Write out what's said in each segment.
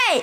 Эй!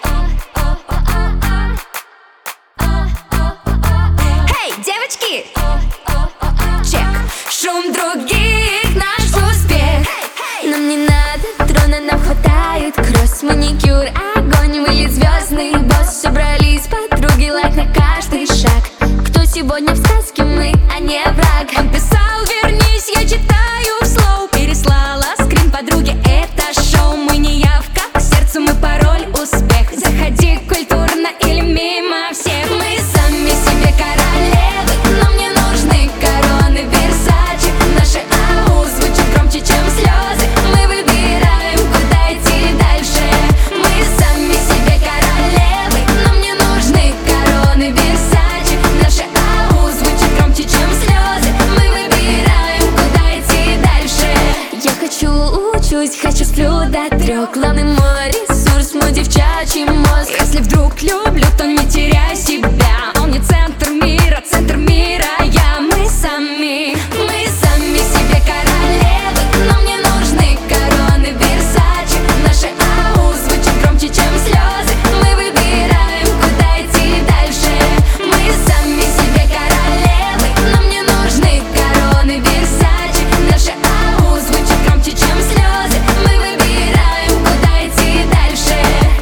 Эй, девочки! Чек! Шум других наш успех. Нам не надо трона, нам хватает кросс, маникюр, огонь, вылет звездный босс. Собрались подруги, лайк на каждый шаг. Кто сегодня в сказке, мы, а не враг. Он писал, вернись, я читаю вслоу. Переслала скрин подруге, это шоу. Мы не явка, к сердцу мы пароль, успех. Заходи культурно или мимо всех. Мы сами себе королевы, но мне нужны короны Версаче. Наши ау звучат громче, чем слезы. Мы выбираем, куда идти дальше. Мы сами себе королевы, но мне нужны короны Версаче. Наши ау звучат громче, чем слезы. Мы выбираем, куда идти дальше. Я учусь, хочу сплю до 3. Главный мой ресурс, мой девчачий мозг. Если вдруг люблю, то не теряй себя. Он не центр мира, я. Мы сами себе королевы, но мне нужны короны Версаче. Наши ау звучат громче, чем слезы. Мы выбираем, куда идти дальше. Мы сами себе королевы, но мне нужны короны Версаче. Наши ау звучат громче, чем слезы. Мы выбираем, куда идти дальше.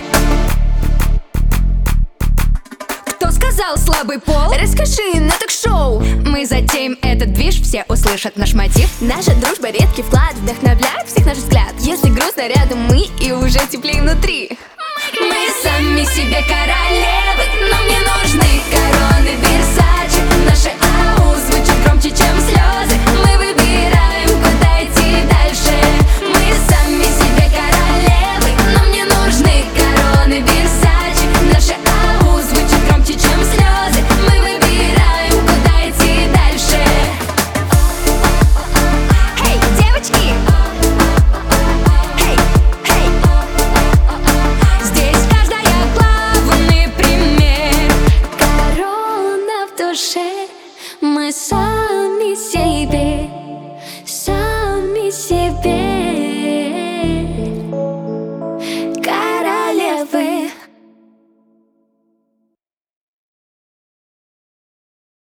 Кто сказал слабый пол? Расскажи на ток-шоу. Мы затеем этот движ, все услышат наш мотив. Наша дружба редкий вклад, вдохновляет всех наш взгляд. Если грустно рядом мы, и уже теплее внутри. Мы сами себе королевы.